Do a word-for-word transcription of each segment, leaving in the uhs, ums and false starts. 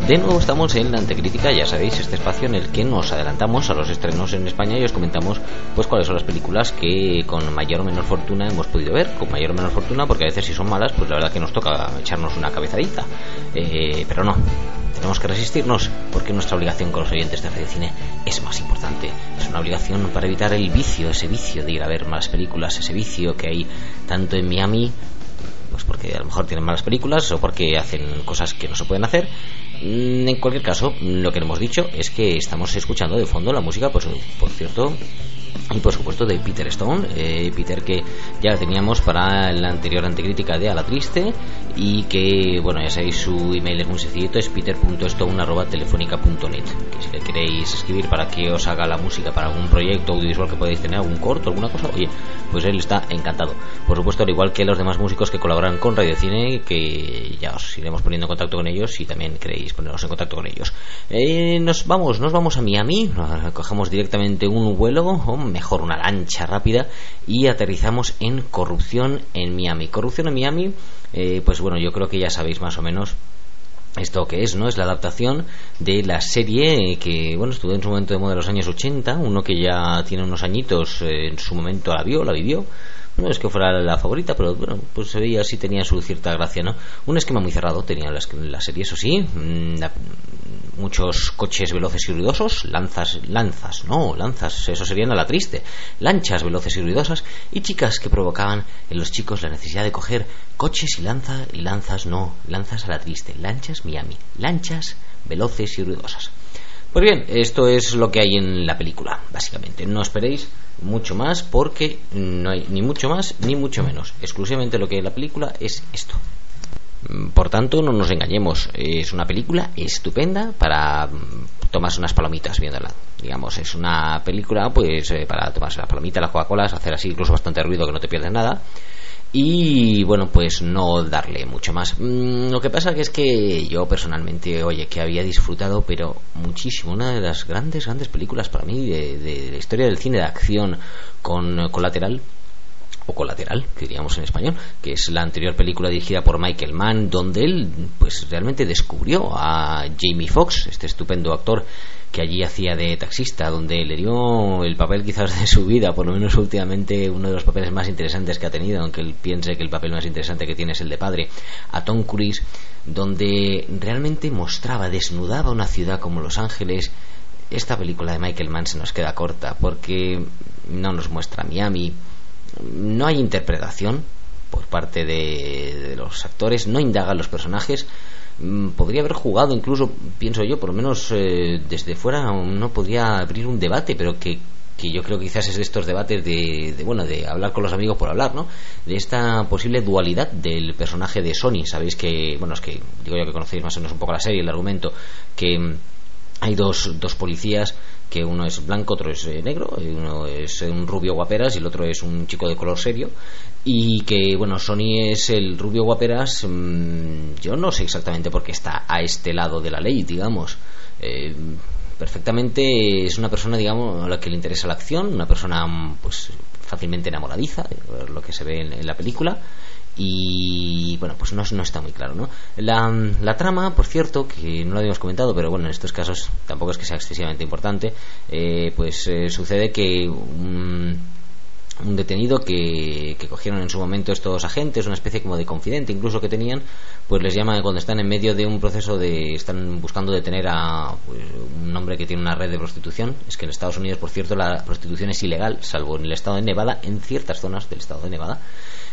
De nuevo estamos en la Antecrítica, ya sabéis, este espacio en el que nos adelantamos a los estrenos en España y os comentamos pues cuáles son las películas que con mayor o menor fortuna hemos podido ver. Con mayor o menor fortuna, porque a veces si son malas, pues la verdad que nos toca echarnos una cabezadita, eh, pero no, tenemos que resistirnos porque nuestra obligación con los oyentes de Radio Cine es más importante. Es una obligación para evitar el vicio, ese vicio de ir a ver malas películas, ese vicio que hay tanto en Miami, pues porque a lo mejor tienen malas películas o porque hacen cosas que no se pueden hacer. En cualquier caso, lo que hemos dicho es que estamos escuchando de fondo la música, pues por cierto, y por supuesto de Peter Stone, eh, Peter que ya teníamos para la anterior Antecrítica de A la Triste, y que, bueno, ya sabéis, su email es muy sencillito, es peter punto stone arroba telefónica punto net, que si le queréis escribir para que os haga la música para algún proyecto audiovisual que podáis tener, algún corto, alguna cosa, oye, pues él está encantado. Por supuesto, al igual que los demás músicos que colaboran con Radio Cine, que ya os iremos poniendo en contacto con ellos si también queréis ponernos en contacto con ellos. Eh, nos vamos, nos vamos a Miami, cogemos directamente un vuelo, o mejor una lancha rápida, y aterrizamos en Corrupción en Miami. Corrupción en Miami, eh, pues bueno, yo creo que ya sabéis más o menos esto que es, ¿no? Es la adaptación de la serie que, bueno, estuvo en su momento de moda de los años ochenta, uno que ya tiene unos añitos, eh, en su momento la vio, la vivió. No es que fuera la favorita, pero bueno, pues se veía así, tenía su cierta gracia, ¿no? Un esquema muy cerrado tenía la, la serie, eso sí, la, muchos coches veloces y ruidosos, lanzas, lanzas, no, lanzas, eso serían A la Triste, lanchas veloces y ruidosas, y chicas que provocaban en los chicos la necesidad de coger coches y lanzas, y lanzas no, lanzas A la Triste, lanchas Miami, lanchas veloces y ruidosas. Pues bien, esto es lo que hay en la película, básicamente. No esperéis mucho más porque no hay ni mucho más ni mucho menos. Exclusivamente lo que hay en la película es esto. Por tanto, no nos engañemos. Es una película estupenda para tomarse unas palomitas viéndola. Digamos, es una película pues eh, para tomarse las palomitas, las Coca-Colas, hacer así incluso bastante ruido que no te pierdes nada. Y bueno, pues no darle mucho más. Mm, lo que pasa que es que yo personalmente, oye, que había disfrutado pero muchísimo, una de las grandes, grandes películas para mí de, de la historia del cine de acción con Colateral, o Colateral, que diríamos en español, que es la anterior película dirigida por Michael Mann, donde él pues realmente descubrió a Jamie Foxx, este estupendo actor que allí hacía de taxista, donde le dio el papel quizás de su vida, por lo menos últimamente uno de los papeles más interesantes que ha tenido, aunque él piense que el papel más interesante que tiene es el de padre, a Tom Cruise, donde realmente mostraba, desnudaba una ciudad como Los Ángeles. Esta película de Michael Mann se nos queda corta porque no nos muestra Miami, no hay interpretación por parte de, de los actores, no indagan los personajes. Podría haber jugado, incluso pienso yo, por lo menos eh, desde fuera no podría abrir un debate, pero que, que yo creo que quizás es de estos debates de, de bueno, de hablar con los amigos por hablar, ¿no? De esta posible dualidad del personaje de Sonny. Sabéis que, bueno, es que digo yo que conocéis más o menos un poco la serie, el argumento, que hay dos, dos policías, que uno es blanco, otro es eh, negro, uno es un rubio guaperas y el otro es un chico de color serio, y que, bueno, Sonny es el rubio guaperas. Mmm, yo no sé exactamente por qué está a este lado de la ley, digamos. Eh, perfectamente es una persona, digamos, a la que le interesa la acción, una persona pues fácilmente enamoradiza, lo que se ve en, en la película. Y bueno, pues no, no está muy claro, ¿no? La, la trama, por cierto, que no lo habíamos comentado, pero bueno, en estos casos tampoco es que sea excesivamente importante, eh, pues eh, sucede que un, un detenido que, que cogieron en su momento estos agentes, una especie como de confidente incluso que tenían, pues les llama cuando están en medio de un proceso de, están buscando detener a pues, un hombre que tiene una red de prostitución. Es que en Estados Unidos, por cierto, la prostitución es ilegal, salvo en el estado de Nevada, en ciertas zonas del estado de Nevada.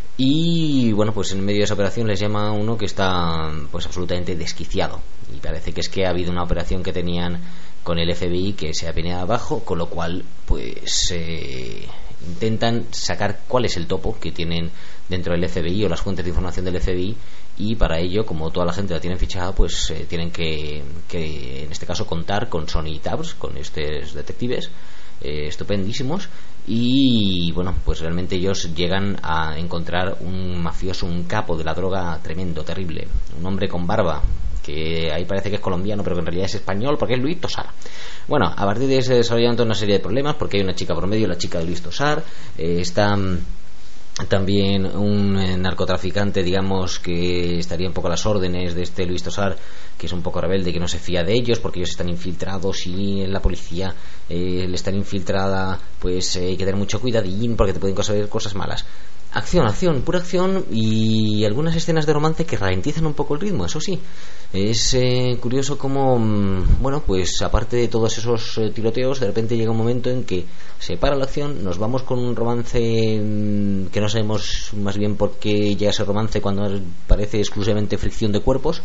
Y bueno, pues en medio de esa operación les llama uno que está pues absolutamente desquiciado, y parece que es que ha habido una operación que tenían con el F B I que se ha venido abajo, con lo cual pues eh, intentan sacar cuál es el topo que tienen dentro del F B I o las fuentes de información del F B I, y para ello, como toda la gente la tienen fichada, pues eh, tienen que, que en este caso contar con Sonny Tabs, con estos detectives eh, estupendísimos. Y bueno, pues realmente ellos llegan a encontrar un mafioso, un capo de la droga tremendo, terrible, un hombre con barba que ahí parece que es colombiano pero que en realidad es español porque es Luis Tosar. Bueno, a partir de ahí se desarrollan toda una serie de problemas porque hay una chica por medio, la chica de Luis Tosar, eh, está también un eh, narcotraficante, digamos, que estaría un poco a las órdenes de este Luis Tosar, que es un poco rebelde, que no se fía de ellos porque ellos están infiltrados y en la policía eh, le están infiltrada, pues eh, hay que tener mucho cuidadín porque te pueden conseguir cosas malas. Acción, acción, pura acción y algunas escenas de romance que ralentizan un poco el ritmo, eso sí. Es eh, curioso cómo, bueno, pues aparte de todos esos eh, tiroteos, de repente llega un momento en que se para la acción, nos vamos con un romance mmm, que no sabemos más bien por qué llega ese romance cuando parece exclusivamente fricción de cuerpos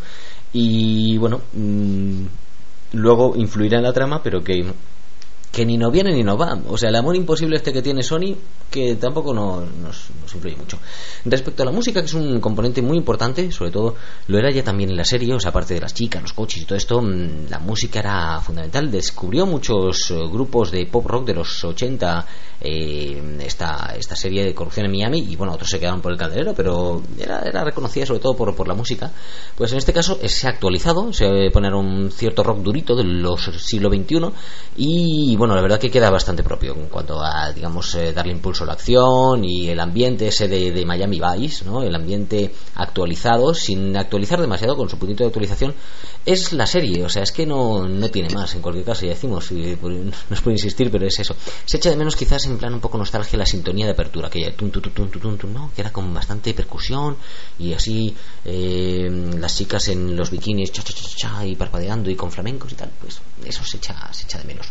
y, bueno, mmm, luego influirá en la trama, pero que... que ni nos viene ni nos va. O sea, el amor imposible este que tiene Sony, que tampoco nos, nos, nos influye mucho. Respecto a la música, que es un componente muy importante, sobre todo lo era ya también en la serie, o sea, aparte de las chicas, los coches y todo esto, la música era fundamental. Descubrió muchos uh, grupos de pop rock de los ochenta, eh, esta, esta serie de Corrupción en Miami, y bueno, otros se quedaron por el calderero, pero era, era reconocida sobre todo por, por la música. Pues en este caso se ha actualizado, se pone un cierto rock durito de los siglo veintiuno y bueno, la verdad que queda bastante propio en cuanto a, digamos, eh, darle impulso a la acción y el ambiente ese de, de Miami Vice, ¿no? El ambiente actualizado, sin actualizar demasiado, con su puntito de actualización, es la serie, o sea, es que no, no tiene más, en cualquier caso, ya decimos, y, pues, no os puedo insistir, pero es eso. Se echa de menos quizás en plan un poco nostalgia la sintonía de apertura, aquella tum, tum, tum, tum, tum, tum, ¿no? Que era con bastante percusión y así eh, las chicas en los bikinis cha, cha, cha, cha, y parpadeando y con flamencos y tal, pues eso se echa, se echa de menos.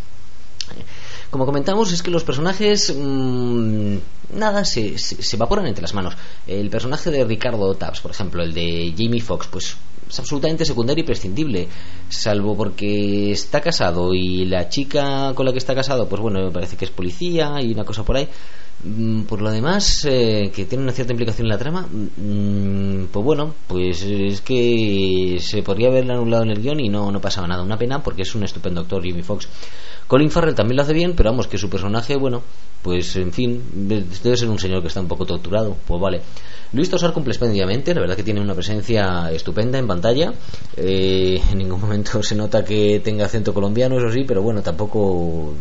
Como comentamos, es que los personajes mmm, nada, se, se, se evaporan entre las manos. El personaje de Ricardo Tubbs, por ejemplo, el de Jamie Foxx, pues es absolutamente secundario y prescindible, salvo porque está casado y la chica con la que está casado, pues bueno, me parece que es policía y una cosa por ahí. Por lo demás, eh, que tiene una cierta implicación en la trama, mmm, pues bueno, pues es que se podría haberle anulado en el guión y no, no pasaba nada. Una pena porque es un estupendo actor, Jamie Foxx. Colin Farrell también lo hace bien, pero vamos, que su personaje, bueno, pues en fin, debe ser un señor que está un poco torturado, pues vale. Luis Tosar cumple espléndidamente, la verdad que tiene una presencia estupenda en pantalla, eh, en ningún momento se nota que tenga acento colombiano, eso sí, pero bueno, tampoco...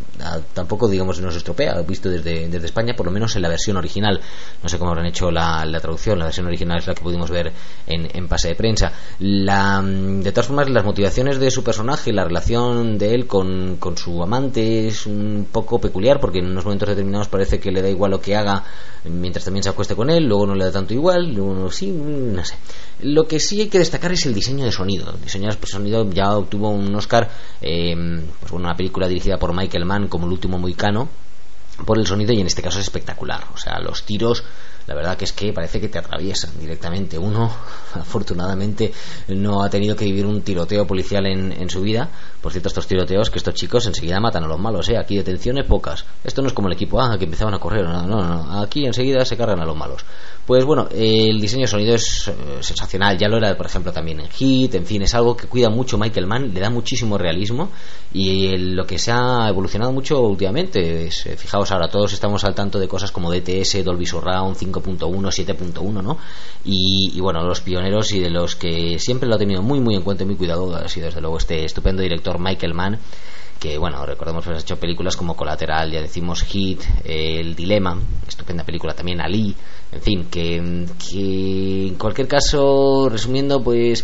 tampoco digamos nos estropea visto desde, desde España, por lo menos en la versión original. No sé cómo habrán hecho la, la traducción. La versión original es la que pudimos ver en, en pase de prensa. La, de todas formas, las motivaciones de su personaje, la relación de él con, con su amante es un poco peculiar, porque en unos momentos determinados parece que le da igual lo que haga mientras también se acueste con él, luego no le da tanto igual, luego sí, no sé. Lo que sí hay que destacar es el diseño de sonido. El diseño de sonido ya obtuvo un Oscar, eh, pues bueno, una película dirigida por Michael Mann como El último mohicano, por el sonido, y en este caso es espectacular. O sea, los tiros, la verdad que es que parece que te atraviesan directamente. Uno, afortunadamente, no ha tenido que vivir un tiroteo policial en, en su vida. Por cierto, estos tiroteos, que estos chicos enseguida matan a los malos, ¿eh? Aquí detenciones pocas. Esto no es como el equipo A, que empezaban a correr. No, no, no. Aquí enseguida se cargan a los malos. Pues bueno, el diseño de sonido es eh, sensacional. Ya lo era, por ejemplo, también en Hit. En fin, es algo que cuida mucho Michael Mann, le da muchísimo realismo, y el, lo que se ha evolucionado mucho últimamente es, eh, fijaos, ahora todos estamos al tanto de cosas como D T S, Dolby Surround, cinco punto uno, siete punto uno, ¿no? Y, y bueno, los pioneros y de los que siempre lo ha tenido muy muy en cuenta y muy cuidado ha sido desde luego este estupendo director Michael Mann, que bueno, recordemos que ha hecho películas como Colateral, ya decimos Hit, eh, El Dilema, estupenda película también, Ali, en fin, que, que en cualquier caso, resumiendo, pues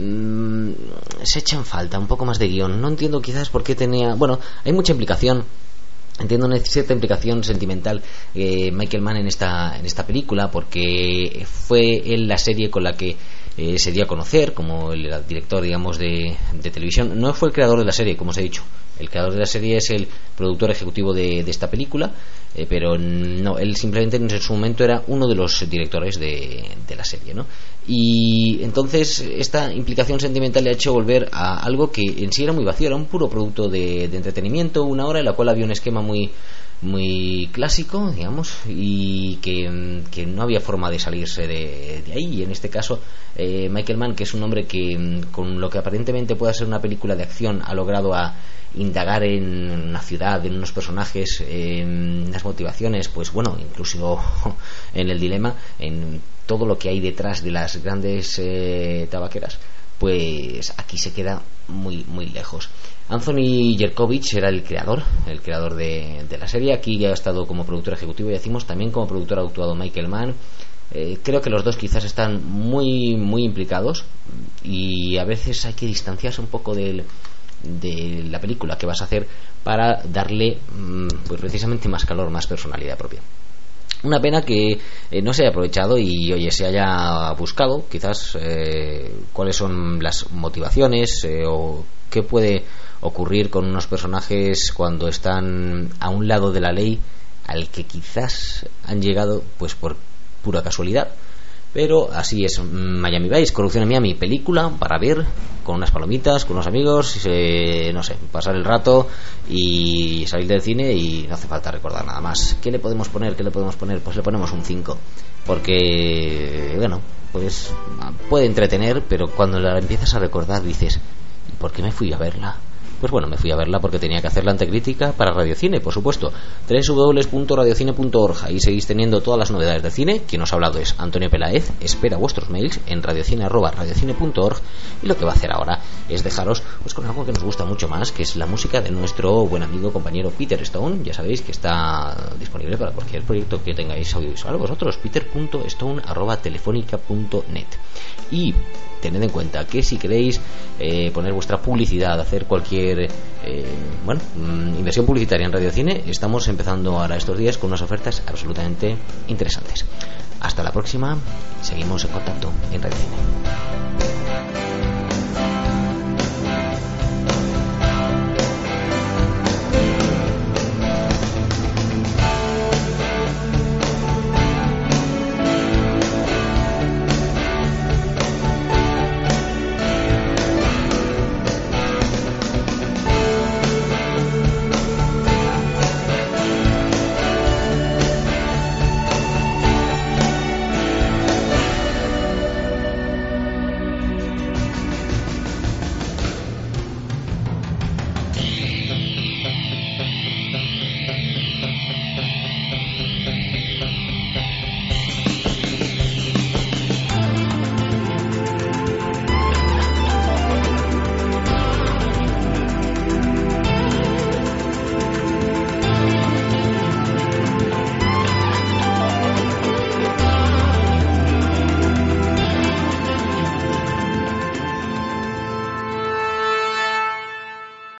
mmm, se echa en falta un poco más de guión. No entiendo quizás por qué tenía, bueno, hay mucha implicación. Entiendo una cierta implicación sentimental eh, Michael Mann en esta en esta película, porque fue él la serie con la que eh, se dio a conocer como el director, digamos, de, de televisión. No fue el creador de la serie, como os he dicho. El creador de la serie es el productor ejecutivo de, de esta película, eh, pero no, él simplemente en su momento era uno de los directores de, de la serie, ¿no? Y entonces esta implicación sentimental le ha hecho volver a algo que en sí era muy vacío, era un puro producto de, de entretenimiento, una hora en la cual había un esquema muy muy clásico, digamos, y que, que no había forma de salirse de, de ahí. Y en este caso eh, Michael Mann, que es un hombre que con lo que aparentemente puede ser una película de acción ha logrado a indagar en una ciudad, en unos personajes, en las motivaciones, pues bueno, incluso en El Dilema, en todo lo que hay detrás de las grandes eh, tabaqueras, pues aquí se queda muy muy lejos. Anthony Yerkovich era el creador, el creador de, de la serie. Aquí ha estado como productor ejecutivo, y decimos también como productor ha actuado Michael Mann. Eh, creo que los dos quizás están muy muy implicados, y a veces hay que distanciarse un poco del, de la película que vas a hacer para darle pues precisamente más calor, más personalidad propia. Una pena que eh, no se haya aprovechado y oye se haya buscado quizás eh, cuáles son las motivaciones eh, o qué puede ocurrir con unos personajes cuando están a un lado de la ley al que quizás han llegado pues por pura casualidad. Pero así es Miami Vice, Corrupción en Miami, película para ver con unas palomitas, con unos amigos, eh, no sé, pasar el rato y salir del cine, y no hace falta recordar nada más. ¿Qué le podemos poner? ¿Qué le podemos poner? Pues le ponemos un cinco, porque bueno, pues puede entretener, pero cuando la empiezas a recordar dices, ¿y por qué me fui a verla? Pues bueno, me fui a verla porque tenía que hacer la antecrítica para Radiocine, por supuesto. doble u doble u doble u punto radiocine punto org. Ahí seguís teniendo todas las novedades de cine. Quien os ha hablado es Antonio Peláez. Espera vuestros mails en radiocine arroba radiocine punto org. Y lo que va a hacer ahora es dejaros pues con algo que nos gusta mucho más, que es la música de nuestro buen amigo, compañero Peter Stone. Ya sabéis que está disponible para cualquier proyecto que tengáis audiovisual vosotros. peter punto stone arroba telefónica punto net. Y tened en cuenta que si queréis eh, poner vuestra publicidad, hacer cualquier eh, bueno, inversión publicitaria en Radiocine, estamos empezando ahora estos días con unas ofertas absolutamente interesantes. Hasta la próxima, seguimos en contacto en Radiocine.